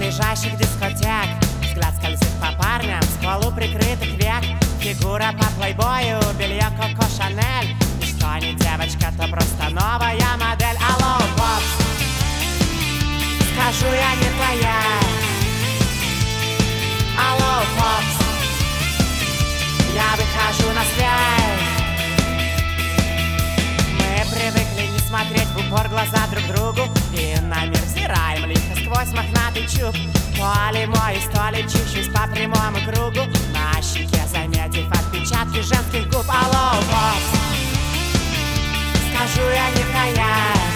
ближайших дискотек. Взгляд скользит по парням с полуприкрытых век. Фигура по плейбою, белье Коко Шанель. И что не девочка, то просто новая модель. Алло, попс, скажу, я не твоя. Алло, попс, я выхожу на связь. Мы привыкли не смотреть в упор глаза друг другу и на мир взираем лихо сквозь мохнатый чуб. То ли мой, то ли чищусь по прямому кругу, на щеке заметив отпечатки женских губ. Алло, босс, скажу, я не твоя.